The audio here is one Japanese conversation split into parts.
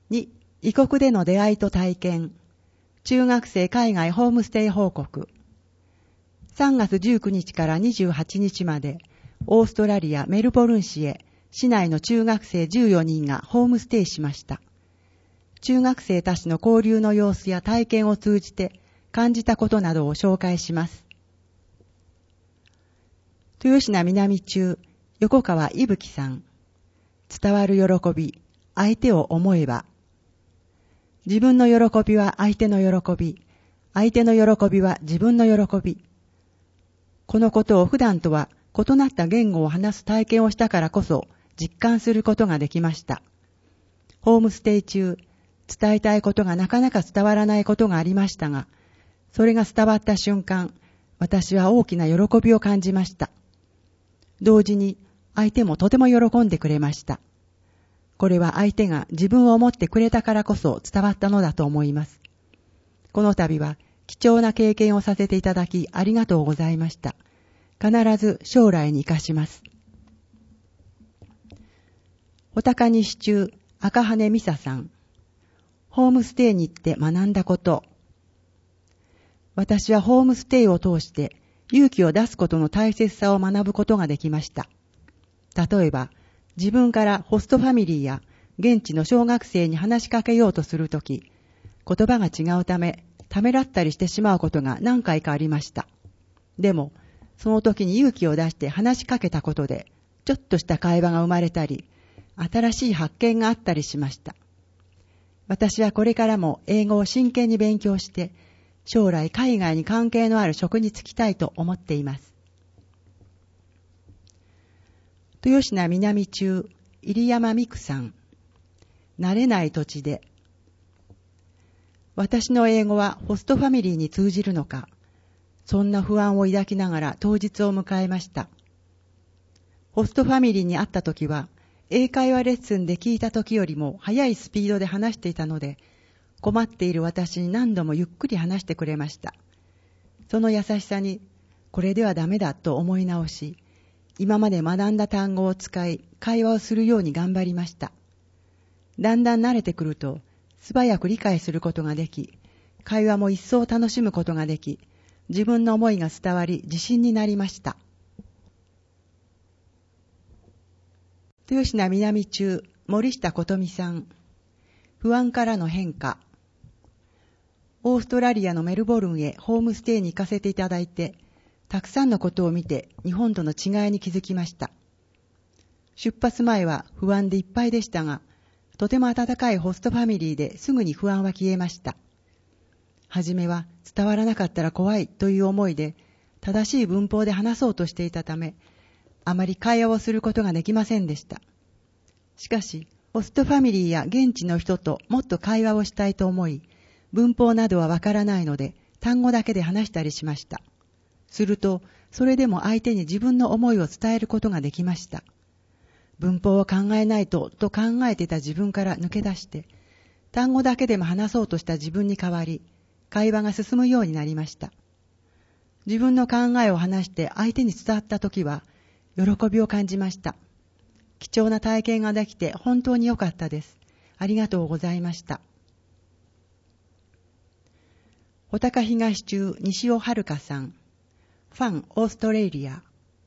2、異国での出会いと体験。中学生海外ホームステイ報告。3月19日から28日まで、オーストラリア・メルボルン市へ、市内の中学生14人がホームステイしました。中学生たちの交流の様子や体験を通じて感じたことなどを紹介します。豊品南中、横川伊吹さん。伝わる喜び、相手を思えば。自分の喜びは相手の喜び、相手の喜びは自分の喜び。このことを普段とは異なった言語を話す体験をしたからこそ実感することができました。ホームステイ中、伝えたいことがなかなか伝わらないことがありましたが、それが伝わった瞬間、私は大きな喜びを感じました。同時に相手もとても喜んでくれました。これは相手が自分を思ってくれたからこそ伝わったのだと思います。この度は貴重な経験をさせていただきありがとうございました。必ず将来に生かします。お高西中赤羽美沙さん。ホームステイに行って学んだこと。私はホームステイを通して勇気を出すことの大切さを学ぶことができました。例えば、自分からホストファミリーや現地の小学生に話しかけようとするとき、言葉が違うため、ためらったりしてしまうことが何回かありました。でも、その時に勇気を出して話しかけたことで、ちょっとした会話が生まれたり、新しい発見があったりしました。私はこれからも英語を真剣に勉強して、将来海外に関係のある職に就きたいと思っています。豊品南中、入山美久さん。慣れない土地で。私の英語はホストファミリーに通じるのか、そんな不安を抱きながら当日を迎えました。ホストファミリーに会った時は、英会話レッスンで聞いた時よりも速いスピードで話していたので、困っている私に何度もゆっくり話してくれました。その優しさに、これではダメだと思い直し、今まで学んだ単語を使い、会話をするように頑張りました。だんだん慣れてくると、素早く理解することができ、会話も一層楽しむことができ、自分の思いが伝わり、自信になりました。豊品南中、森下琴美さん。不安からの変化。オーストラリアのメルボルンへホームステイに行かせていただいて、たくさんのことを見て日本との違いに気づきました。出発前は不安でいっぱいでしたが、とても温かいホストファミリーですぐに不安は消えました。はじめは伝わらなかったら怖いという思いで、正しい文法で話そうとしていたため、あまり会話をすることができませんでした。しかし、ホストファミリーや現地の人ともっと会話をしたいと思い、文法などはわからないので、単語だけで話したりしました。すると、それでも相手に自分の思いを伝えることができました。文法を考えないと考えていた自分から抜け出して、単語だけでも話そうとした自分に代わり、会話が進むようになりました。自分の考えを話して相手に伝わったときは、喜びを感じました。貴重な体験ができて本当に良かったです。ありがとうございました。穂高東中西尾遥さん。ファンオーストレリア。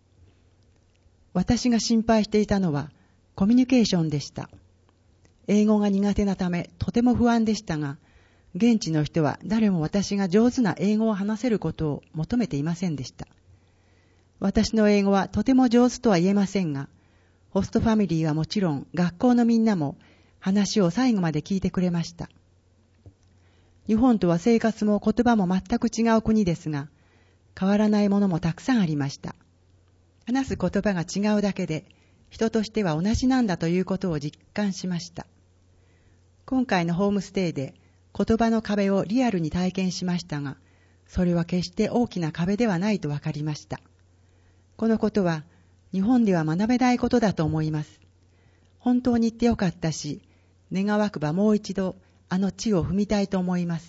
私が心配していたのはコミュニケーションでした。英語が苦手なためとても不安でしたが、現地の人は誰も私が上手な英語を話せることを求めていませんでした。私の英語はとても上手とは言えませんが、ホストファミリーはもちろん学校のみんなも話を最後まで聞いてくれました。日本とは生活も言葉も全く違う国ですが、変わらないものもたくさんありました。話す言葉が違うだけで、人としては同じなんだということを実感しました。今回のホームステイで言葉の壁をリアルに体験しましたが、それは決して大きな壁ではないと分かりました。このことは日本では学べないことだと思います。本当に行ってよかったし、願わくばもう一度あの地を踏みたいと思います。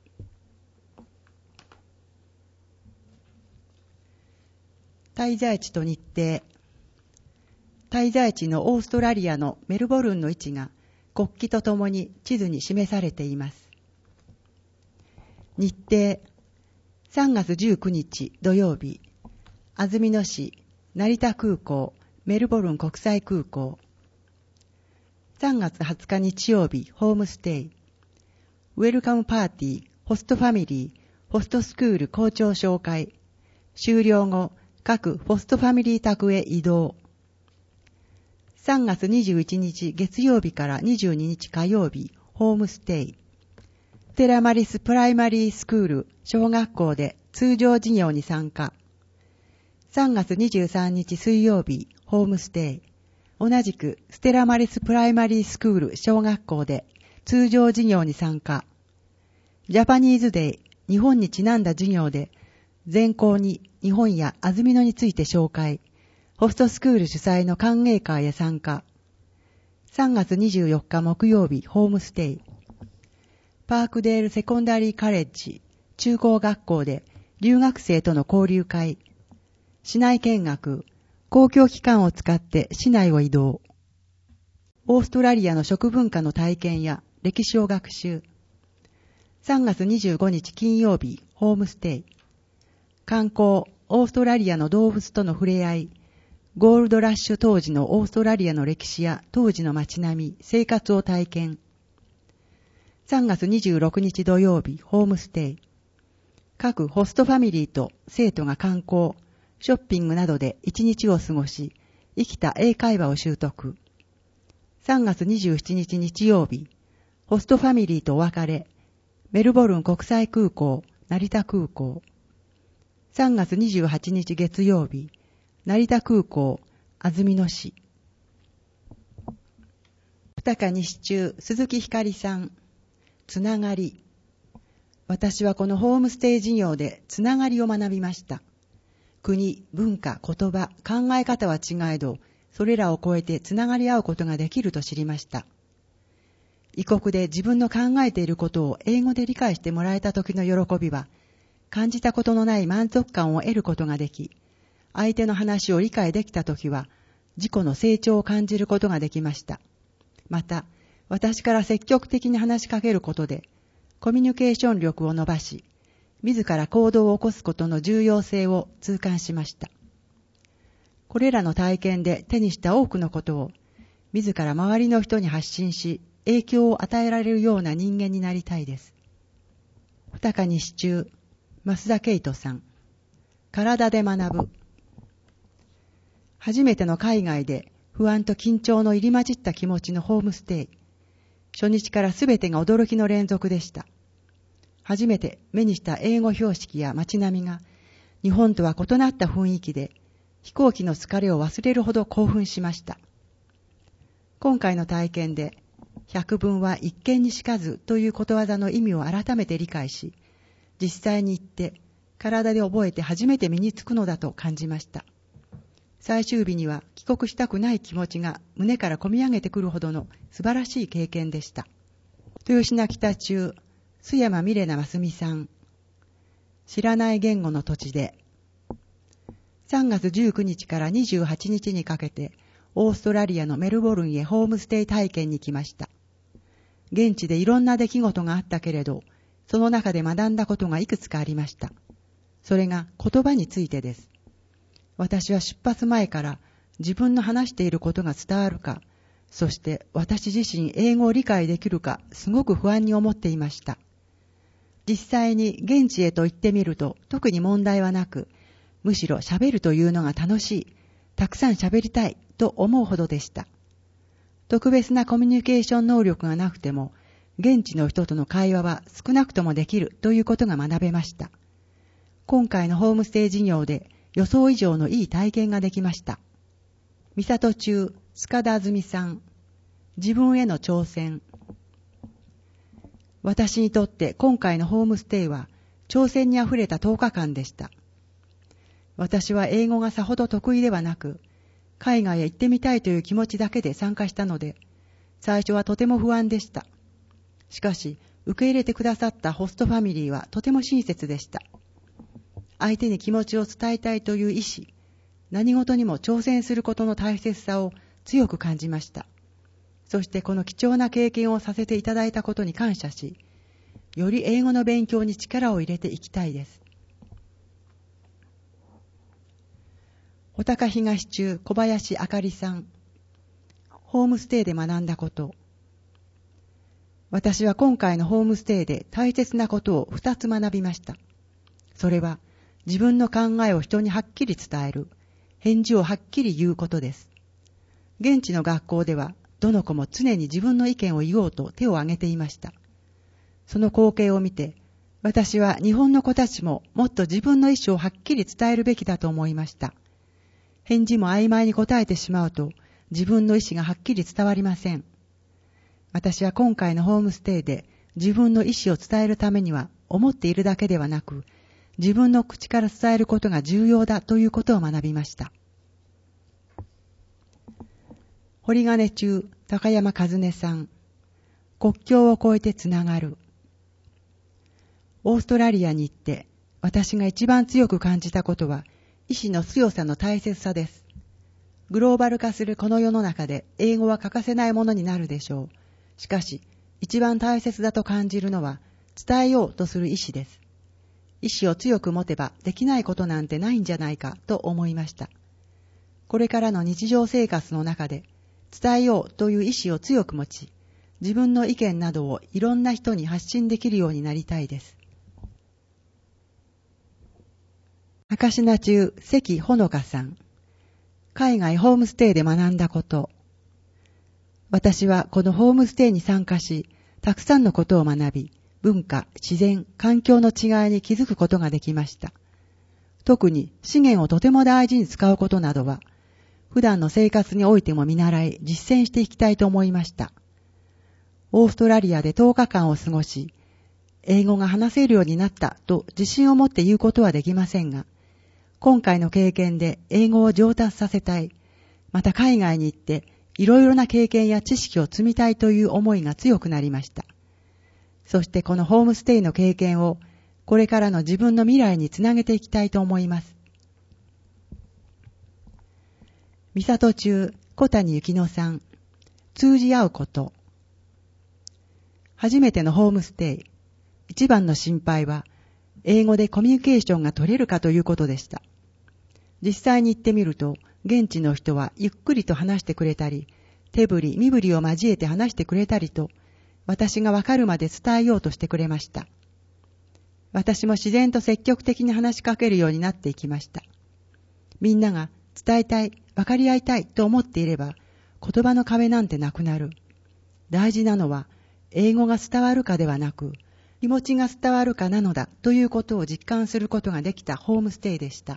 滞在地と日程。滞在地のオーストラリアのメルボルンの位置が国旗とともに地図に示されています。日程、3月19日土曜日、安曇野市、成田空港、メルボルン国際空港。3月20日日曜日、ホームステイ。ウェルカムパーティー、ホストファミリー、ホストスクール校長紹介。終了後、各ホストファミリー宅へ移動。3月21日月曜日から22日火曜日、ホームステイ。ステラマリスプライマリースクール小学校で通常授業に参加。3月23日水曜日、ホームステイ。同じくステラマリスプライマリースクール小学校で通常授業に参加。ジャパニーズデイ、日本にちなんだ授業で全校に日本や安曇野について紹介。ホストスクール主催の歓迎会へ参加。3月24日木曜日、ホームステイ。パークデールセコンダリーカレッジ中高学校で留学生との交流会。市内見学、公共機関を使って市内を移動。オーストラリアの食文化の体験や歴史を学習。3月25日金曜日、ホームステイ。観光、オーストラリアの動物との触れ合い。ゴールドラッシュ当時のオーストラリアの歴史や当時の街並み、生活を体験。3月26日土曜日、ホームステイ。各ホストファミリーと生徒が観光、ショッピングなどで一日を過ごし、生きた英会話を習得。3月27日日曜日、ホストファミリーとお別れ、メルボルン国際空港、成田空港。3月28日月曜日、成田空港、安曇野市。二日西中、鈴木ひかりさん。つながり。私はこのホームステイ事業でつながりを学びました。国、文化、言葉、考え方は違えど、それらを超えてつながり合うことができると知りました。異国で自分の考えていることを英語で理解してもらえた時の喜びは、感じたことのない満足感を得ることができ、相手の話を理解できた時は、自己の成長を感じることができました。また、私から積極的に話しかけることで、コミュニケーション力を伸ばし、自ら行動を起こすことの重要性を痛感しました。これらの体験で手にした多くのことを、自ら周りの人に発信し、影響を与えられるような人間になりたいです。二日西中、増田圭人さん。体で学ぶ。初めての海外で不安と緊張の入り混じった気持ちのホームステイ。初日からすべてが驚きの連続でした。初めて目にした英語標識や街並みが日本とは異なった雰囲気で飛行機の疲れを忘れるほど興奮しました。今回の体験で百聞は一見にしかずということわざの意味を改めて理解し、実際に行って体で覚えて初めて身につくのだと感じました。最終日には帰国したくない気持ちが胸からこみ上げてくるほどの素晴らしい経験でした。豊品北中、須山美玲奈真澄さん。知らない言語の土地で。3月19日から28日にかけて、オーストラリアのメルボルンへホームステイ体験に来ました。現地でいろんな出来事があったけれど、その中で学んだことがいくつかありました。それが言葉についてです。私は出発前から自分の話していることが伝わるか、そして私自身英語を理解できるか、すごく不安に思っていました。実際に現地へと行ってみると特に問題はなく、むしろ喋るというのが楽しい、たくさん喋りたいと思うほどでした。特別なコミュニケーション能力がなくても、現地の人との会話は少なくともできるということが学べました。今回のホームステイ事業で予想以上のいい体験ができました。三郷中、塚田あずみさん。自分への挑戦。私にとって今回のホームステイは挑戦にあふれた10日間でした。私は英語がさほど得意ではなく、海外へ行ってみたいという気持ちだけで参加したので、最初はとても不安でした。しかし、受け入れてくださったホストファミリーはとても親切でした。相手に気持ちを伝えたいという意志、何事にも挑戦することの大切さを強く感じました。 そしてこの貴重な経験をさせていただいたことに感謝し、より英語の勉強に力を入れていきたいです。穂高東中小林あかりさん、ホームステイで学んだこと。私は今回のホームステイで大切なことを2つ学びました。それは自分の考えを人にはっきり伝える、返事をはっきり言うことです。現地の学校ではどの子も常に自分の意見を言おうと手を挙げていました。その光景を見て、私は日本の子たちももっと自分の意思をはっきり伝えるべきだと思いました。返事も曖昧に答えてしまうと、自分の意思がはっきり伝わりません。私は今回のホームステイで自分の意思を伝えるためには思っているだけではなく、自分の口から伝えることが重要だということを学びました。堀金中高山和音さん、国境を越えてつながる。オーストラリアに行って私が一番強く感じたことは意志の強さの大切さです。グローバル化するこの世の中で英語は欠かせないものになるでしょう。しかし一番大切だと感じるのは伝えようとする意志です。意志を強く持てばできないことなんてないんじゃないかと思いました。これからの日常生活の中で伝えようという意志を強く持ち、自分の意見などをいろんな人に発信できるようになりたいです。赤品中関ほのかさん、海外ホームステイで学んだこと。私はこのホームステイに参加し、たくさんのことを学び、文化、自然、環境の違いに気づくことができました。特に資源をとても大事に使うことなどは、普段の生活においても見習い、実践していきたいと思いました。オーストラリアで10日間を過ごし、英語が話せるようになったと自信を持って言うことはできませんが、今回の経験で英語を上達させたい、また海外に行っていろいろな経験や知識を積みたいという思いが強くなりました。そしてこのホームステイの経験をこれからの自分の未来につなげていきたいと思います。三郷中小谷幸乃さん、通じ合うこと。初めてのホームステイ、一番の心配は英語でコミュニケーションが取れるかということでした。実際に行ってみると、現地の人はゆっくりと話してくれたり、手振り身振りを交えて話してくれたりと、私がわかるまで伝えようとしてくれました。私も自然と積極的に話しかけるようになっていきました。みんなが伝えたい、分かり合いたいと思っていれば、言葉の壁なんてなくなる。大事なのは、英語が伝わるかではなく、気持ちが伝わるかなのだということを実感することができたホームステイでした。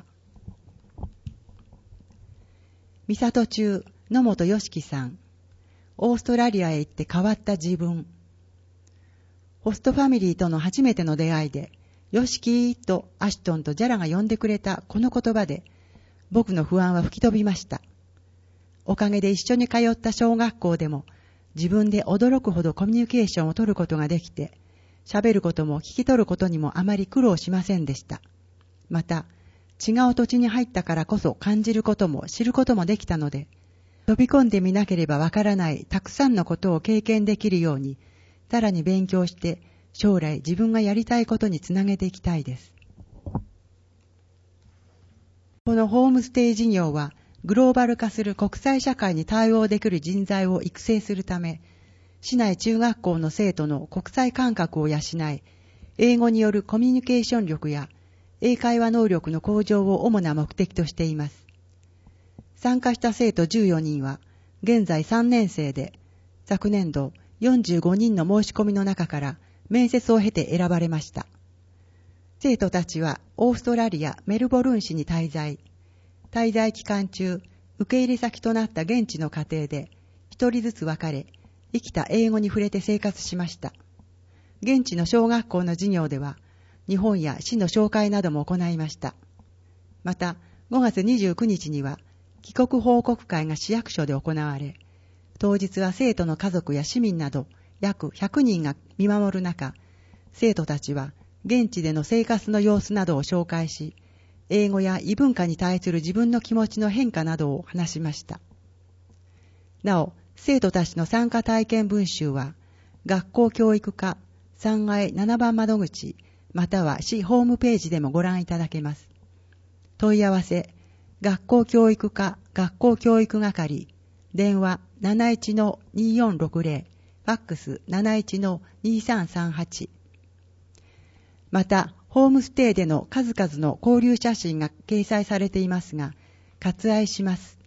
三郷中野本良樹さん、オーストラリアへ行って変わった自分。ホストファミリーとの初めての出会いで、良樹とアシュトンとジャラが呼んでくれたこの言葉で、僕の不安は吹き飛びました。おかげで一緒に通った小学校でも、自分で驚くほどコミュニケーションを取ることができて、喋ることも聞き取ることにもあまり苦労しませんでした。また、違う土地に入ったからこそ感じることも知ることもできたので、飛び込んでみなければわからないたくさんのことを経験できるように、さらに勉強して将来自分がやりたいことにつなげていきたいです。このホームステイ事業は、グローバル化する国際社会に対応できる人材を育成するため、市内中学校の生徒の国際感覚を養い、英語によるコミュニケーション力や英会話能力の向上を主な目的としています。参加した生徒14人は、現在3年生で、昨年度45人の申し込みの中から面接を経て選ばれました。生徒たちはオーストラリア・メルボルン市に滞在期間中、受け入れ先となった現地の家庭で、一人ずつ分かれ、生きた英語に触れて生活しました。現地の小学校の授業では、日本や市の紹介なども行いました。また、5月29日には、帰国報告会が市役所で行われ、当日は生徒の家族や市民など約100人が見守る中、生徒たちは現地での生活の様子などを紹介し、英語や異文化に対する自分の気持ちの変化などを話しました。なお、 生徒たちの参加体験文集は、学校教育課3階7番窓口、または市ホームページでもご覧いただけます。問い合わせ、学校教育課学校教育係、電話 71-2460、ファックス 71-2338。また、ホームステイでの数々の交流写真が掲載されていますが、割愛します。